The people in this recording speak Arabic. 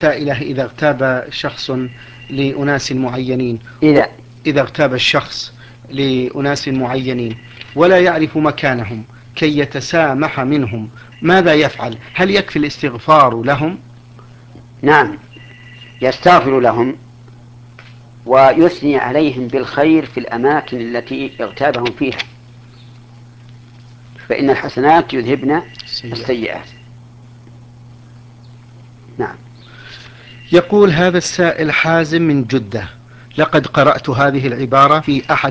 سائلة إذا اغتاب شخص لأناس معينين، إذا اغتاب الشخص لأناس معينين ولا يعرف مكانهم كي يتسامح منهم، ماذا يفعل؟ هل يكفي الاستغفار لهم؟ نعم، يستغفر لهم ويثني عليهم بالخير في الأماكن التي اغتابهم فيها، فإن الحسنات يذهبن السيئات. نعم. يقول هذا السائل حازم من جدة: لقد قرأت هذه العبارة في أحد